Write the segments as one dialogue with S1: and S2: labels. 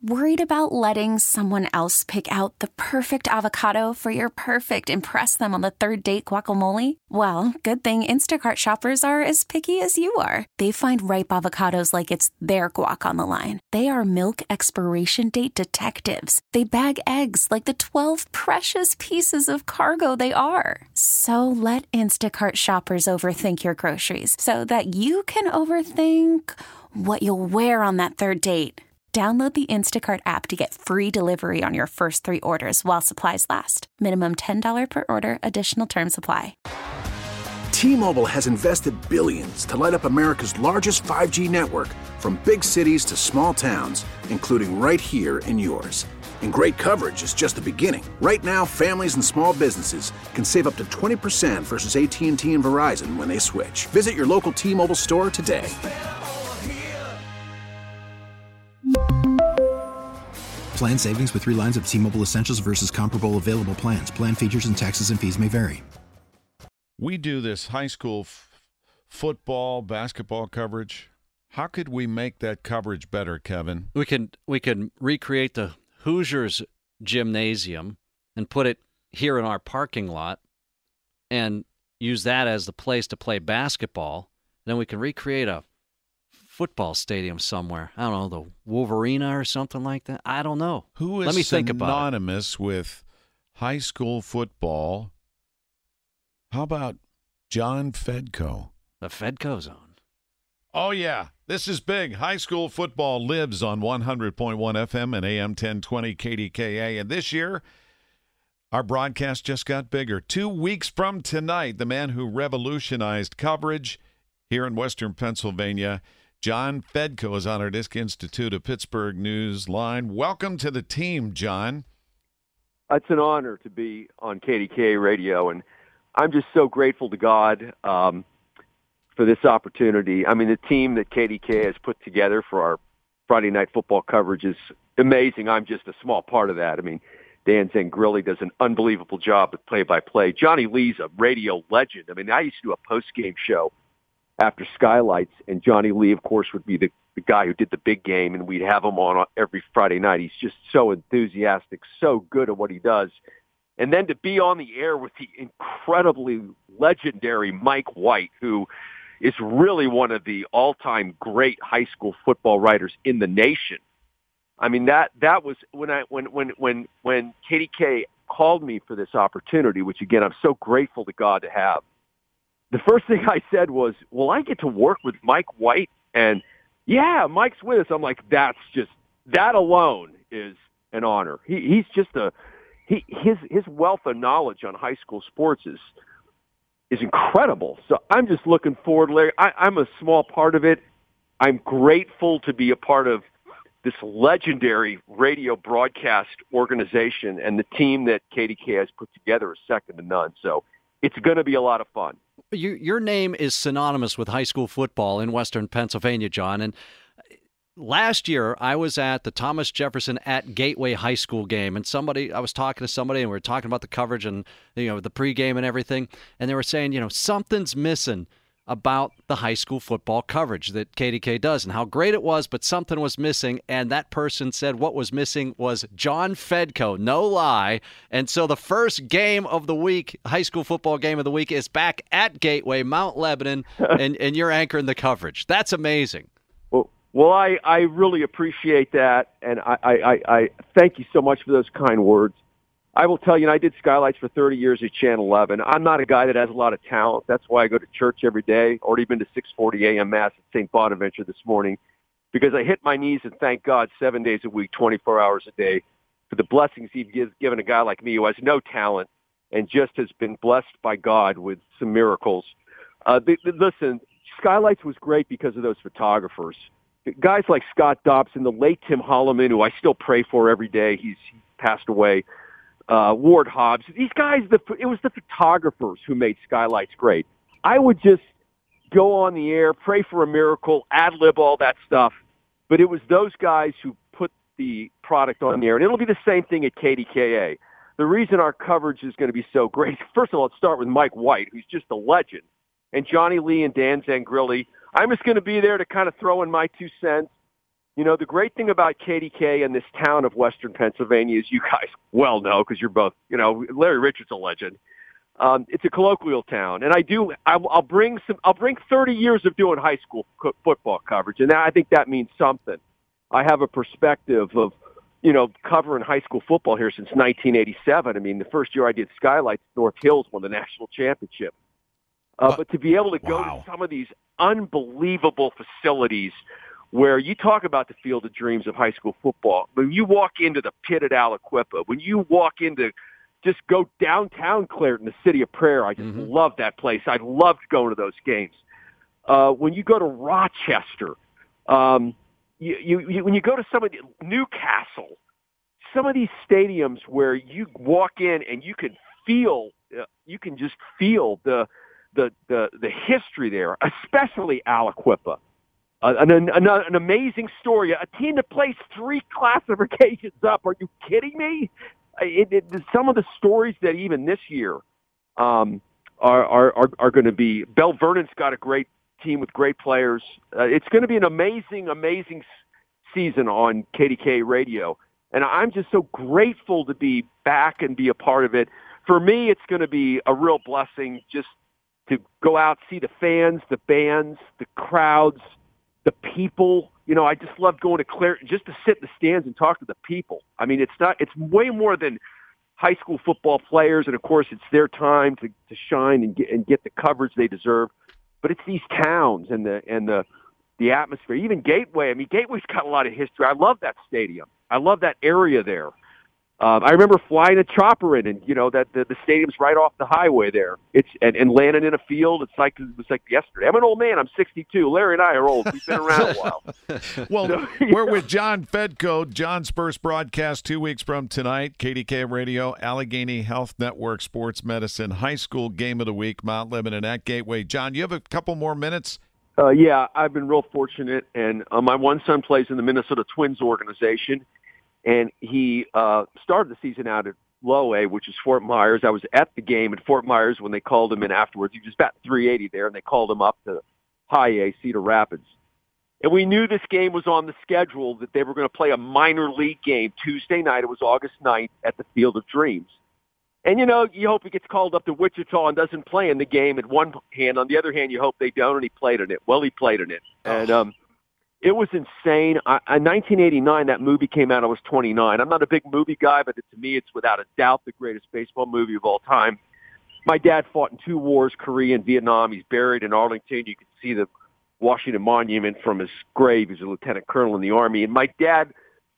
S1: Worried about letting someone else pick out the perfect avocado for your perfect impress them on the third date guacamole? Well, good thing Instacart shoppers are as picky as you are. They find ripe avocados like it's their guac on the line. They are milk expiration date detectives. They bag eggs like the 12 precious pieces of cargo they are. So let Instacart shoppers overthink your groceries so that you can overthink what you'll wear on that third date. Download the Instacart app to get free delivery on your first 3 orders while supplies last. Minimum $10 per order. Additional terms apply.
S2: T-Mobile has invested billions to light up America's largest 5G network, from big cities to small towns, including right here in yours. And great coverage is just the beginning. Right now, families and small businesses can save up to 20% versus AT&T and Verizon when they switch. Visit your local T-Mobile store today.
S3: Plan savings with 3 lines of T-Mobile Essentials versus comparable available plans. Plan features and taxes and fees may vary.
S4: We do this high school football, basketball coverage. How could we make that coverage better, Kevin?
S5: We can recreate the Hoosiers gymnasium and put it here in our parking lot and use that as the place to play basketball. Then we can recreate a football stadium somewhere. I don't know, the Wolverina or something like that. I don't know.
S4: Who is
S5: Let me think about it.
S4: Synonymous with high school football? How about John Fedko?
S5: The Fedko Zone.
S4: Oh, yeah. This is big. High school football lives on 100.1 FM and AM 1020 KDKA. And this year, our broadcast just got bigger. 2 weeks from tonight, the man who revolutionized coverage here in Western Pennsylvania, John Fedko, is on our Disc Institute of Pittsburgh News line. Welcome to the team, John.
S6: It's an honor to be on KDKA Radio, and I'm just so grateful to God for this opportunity. I mean, the team that KDKA has put together for our Friday night football coverage is amazing. I'm just a small part of that. I mean, Dan Zangrilli does an unbelievable job with play-by-play. Johnny Lee's a radio legend. I mean, I used to do a post-game show after Skylights, and Johnny Lee, of course, would be the guy who did the big game, and we'd have him on every Friday night. He's just so enthusiastic, so good at what he does. And then to be on the air with the incredibly legendary Mike White, who is really one of the all-time great high school football writers in the nation. I mean, that was when KDK called me for this opportunity, which, again, I'm so grateful to God to have. The first thing I said was, will I get to work with Mike White? And, yeah, Mike's with us. I'm like, that alone is an honor. He's just his wealth of knowledge on high school sports is incredible. So I'm just looking forward, Larry. I'm a small part of it. I'm grateful to be a part of this legendary radio broadcast organization, and the team that KDK has put together is second to none. So it's going to be a lot of fun.
S5: Your name is synonymous with high school football in Western Pennsylvania, John. And last year, I was at the Thomas Jefferson at Gateway High School game, and I was talking to somebody, and we were talking about the coverage and the pregame and everything, and they were saying, something's missing about the high school football coverage that KDK does and how great it was, but something was missing, and that person said what was missing was John Fedko, no lie. And so the first game of the week, high school football game of the week, is back at Gateway, Mount Lebanon, and you're anchoring the coverage. That's amazing.
S6: Well, I really appreciate that, and I thank you so much for those kind words. I will tell you, I did Skylights for 30 years at Channel 11. I'm not a guy that has a lot of talent. That's why I go to church every day. Already been to 6:40 a.m. Mass at St. Bonaventure this morning, because I hit my knees and thank God 7 days a week, 24 hours a day, for the blessings He's given a guy like me who has no talent and just has been blessed by God with some miracles. Listen, Skylights was great because of those photographers. Guys like Scott Dobson, the late Tim Holloman, who I still pray for every day. He passed away. Ward Hobbs. These guys, it was the photographers who made Skylights great. I would just go on the air, pray for a miracle, ad-lib all that stuff. But it was those guys who put the product on the air. And it'll be the same thing at KDKA. The reason our coverage is going to be so great, first of all, let's start with Mike White, who's just a legend, and Johnny Lee and Dan Zangrilli. I'm just going to be there to kind of throw in my 2 cents. You know, the great thing about KDK and this town of Western Pennsylvania is you guys well know because you're both, you know, Larry Richard's a legend. It's a colloquial town, and I'll bring 30 years of doing high school football coverage, and I think that means something. I have a perspective of, you know, covering high school football here since 1987. I mean, the first year I did Skylights, North Hills won the national championship. But to be able to go to some of these unbelievable facilities where you talk about the field of dreams of high school football, when you walk into the pit at Aliquippa, when you walk into just go downtown Clairton, the city of prayer, I just love that place. I loved going to those games. When you go to Rochester, when you go to some of the Newcastle, some of these stadiums where you walk in and you can just feel the history there, especially Aliquippa. An amazing story. A team that plays 3 classifications up. Are you kidding me? Some of the stories that even this year are going to be. Bell Vernon's got a great team with great players. It's going to be an amazing season on KDK Radio, and I'm just so grateful to be back and be a part of it. For me, it's going to be a real blessing just to go out, see the fans, the bands, the crowds, the people. You know, I just love going to Clairton just to sit in the stands and talk to the people. I mean, it's way more than high school football players, and of course it's their time to shine and get the coverage they deserve. But it's these towns and the atmosphere. Even Gateway. I mean, Gateway's got a lot of history. I love that stadium. I love that area there. I remember flying a chopper in, and you know that the stadium's right off the highway there. And landing in a field. It was like yesterday. I'm an old man. I'm 62. Larry and I are old. We've been around a while.
S4: Well, so, we're with John Fedko. John's first broadcast 2 weeks from tonight. KDK Radio, Allegheny Health Network, Sports Medicine, High School Game of the Week, Mount Lebanon at Gateway. John, you have a couple more minutes.
S6: Yeah, I've been real fortunate, and my one son plays in the Minnesota Twins organization. And he started the season out at low A, which is Fort Myers. I was at the game at Fort Myers when they called him in afterwards. He was about 380 there, and they called him up to high A, Cedar Rapids. And we knew this game was on the schedule, that they were going to play a minor league game Tuesday night. It was August 9th at the Field of Dreams. And, you know, you hope he gets called up to Wichita and doesn't play in the game at one hand. On the other hand, you hope they don't, and he played in it. Well, he played in it. And it was insane. In 1989, that movie came out. I was 29. I'm not a big movie guy, but to me, it's without a doubt the greatest baseball movie of all time. My dad fought in 2 wars, Korea and Vietnam. He's buried in Arlington. You can see the Washington Monument from his grave. He's a lieutenant colonel in the Army. And my dad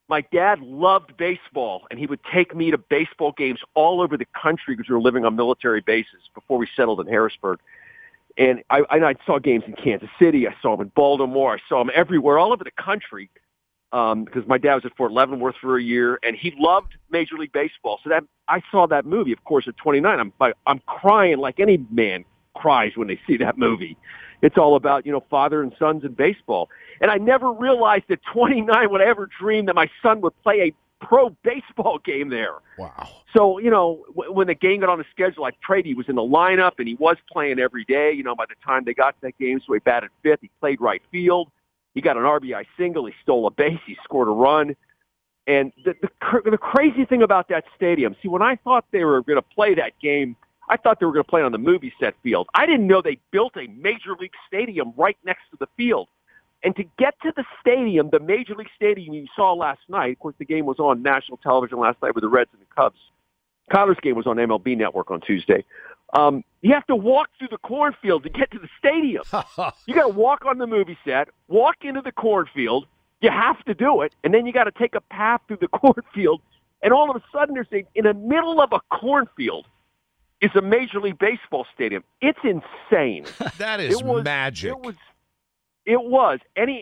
S6: loved baseball, and he would take me to baseball games all over the country because we were living on military bases before we settled in Harrisburg. And I saw games in Kansas City. I saw them in Baltimore. I saw them everywhere, all over the country, because my dad was at Fort Leavenworth for a year, and he loved Major League Baseball. So that I saw that movie, of course, at 29. I'm crying like any man cries when they see that movie. It's all about, you know, father and sons in baseball. And I never realized at 29 would I ever dream that my son would play a pro baseball game there.
S4: Wow.
S6: So, you know, when the game got on the schedule, I prayed he was in the lineup, and he was playing every day. You know, by the time they got to that game, so he batted 5th. He played right field. He got an RBI single. He stole a base. He scored a run. And the crazy thing about that stadium, see, when I thought they were going to play that game, I thought they were going to play on the movie set field. I didn't know they built a Major League Stadium right next to the field. And to get to the stadium, the Major League Stadium you saw last night, of course, the game was on national television last night with the Reds and the Cubs. Connors game was on MLB Network on Tuesday. You have to walk through the cornfield to get to the stadium. You got to walk on the movie set, walk into the cornfield. You have to do it. And then you got to take a path through the cornfield. And all of a sudden, there's in the middle of a cornfield is a Major League Baseball stadium. It's insane.
S4: That is magic.
S6: It was.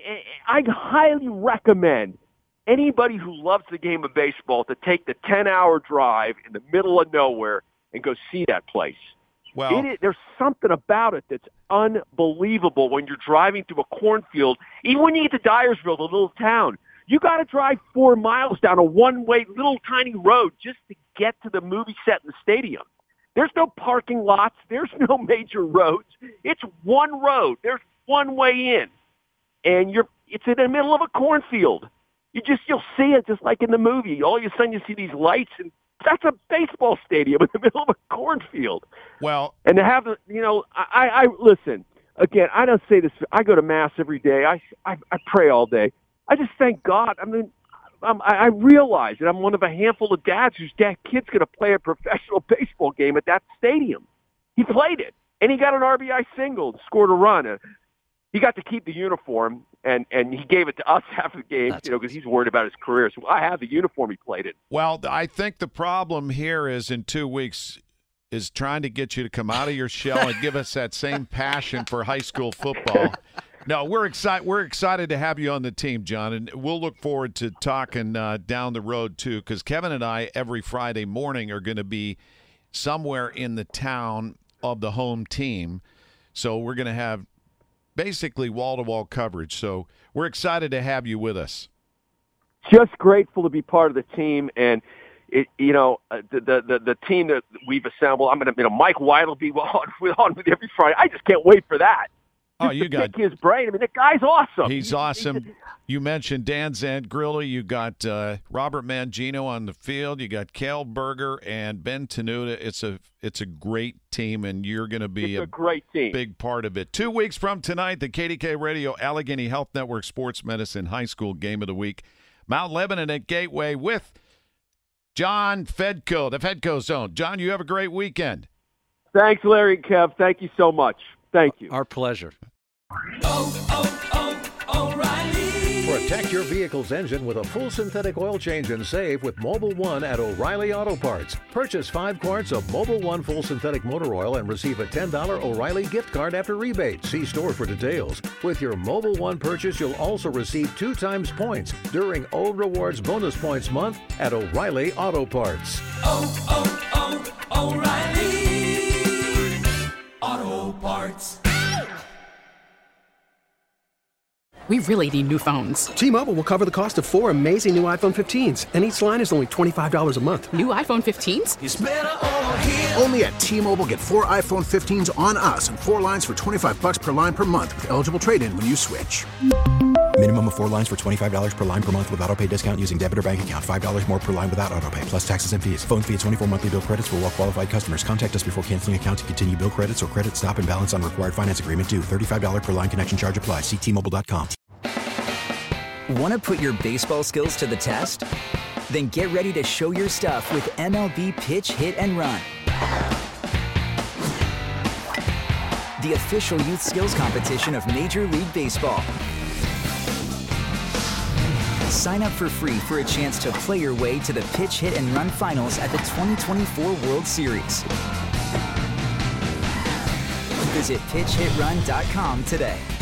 S6: I highly recommend anybody who loves the game of baseball to take the 10-hour drive in the middle of nowhere and go see that place.
S4: Well,
S6: there's something about it that's unbelievable when you're driving through a cornfield. Even when you get to Dyersville, the little town, you got to drive 4 miles down a one-way little tiny road just to get to the movie set in the stadium. There's no parking lots. There's no major roads. It's one road. There's one way in. And It's in the middle of a cornfield. You'll see it just like in the movie. All of a sudden you see these lights, and that's a baseball stadium in the middle of a cornfield.
S4: Well,
S6: and to have, I listen, again, I don't say this, I go to Mass every day. I pray all day. I just thank God. I mean, I realize that I'm one of a handful of dads whose kid's going to play a professional baseball game at that stadium. He played it, and he got an RBI single and scored a run. He got to keep the uniform, and he gave it to us half the game, because he's worried about his career. So I have the uniform he played in.
S4: Well, I think the problem here is in 2 weeks is trying to get you to come out of your shell and give us that same passion for high school football. No, we're excited. We're excited to have you on the team, John, and we'll look forward to talking down the road too. Because Kevin and I every Friday morning are going to be somewhere in the town of the home team, so we're going to have basically wall-to-wall coverage. So we're excited to have you with us.
S6: Just grateful to be part of the team, and the team that we've assembled. I'm going to, Mike White will be on with every Friday. I just can't wait for that.
S4: Oh, you got
S6: his brain. I mean, that guy's awesome.
S4: He's awesome. You mentioned Dan Zantgrilli. You got Robert Mangino on the field. You got Cale Berger and Ben Tenuta. It's a great team, and you're going to be
S6: a great team,
S4: big part of it. 2 weeks from tonight, the KDK Radio Allegheny Health Network Sports Medicine High School Game of the Week. Mount Lebanon at Gateway with John Fedko, the Fedko Zone. John, you have a great weekend.
S6: Thanks, Larry and Kev. Thank you so much. Thank you.
S5: Our pleasure.
S7: O'Reilly. Protect your vehicle's engine with a full synthetic oil change and save with Mobil 1 at O'Reilly Auto Parts. Purchase 5 quarts of Mobil 1 full synthetic motor oil and receive a $10 O'Reilly gift card after rebate. See store for details. With your Mobil 1 purchase, you'll also receive 2 times points during O Rewards Bonus Points Month at O'Reilly Auto Parts.
S8: O'Reilly Auto Parts.
S9: We really need new phones.
S10: T-Mobile will cover the cost of 4 amazing new iPhone 15s, and each line is only $25 a month.
S9: New iPhone 15s?
S8: It's better over here.
S2: Only at T-Mobile, get 4 iPhone 15s on us and 4 lines for $25 per line per month with eligible trade-in when you switch.
S3: Minimum of 4 lines for $25 per line per month with auto-pay discount using debit or bank account. $5 more per line without auto-pay, plus taxes and fees. Phone fee at 24 monthly bill credits for well-qualified customers. Contact us before canceling account to continue bill credits or credit stop and balance on required finance agreement due. $35 per line connection charge applies. See T-Mobile.com.
S11: Want to put your baseball skills to the test? Then get ready to show your stuff with MLB Pitch, Hit, and Run. The official youth skills competition of Major League Baseball. Sign up for free for a chance to play your way to the Pitch, Hit, and Run finals at the 2024 World Series. Visit PitchHitRun.com today.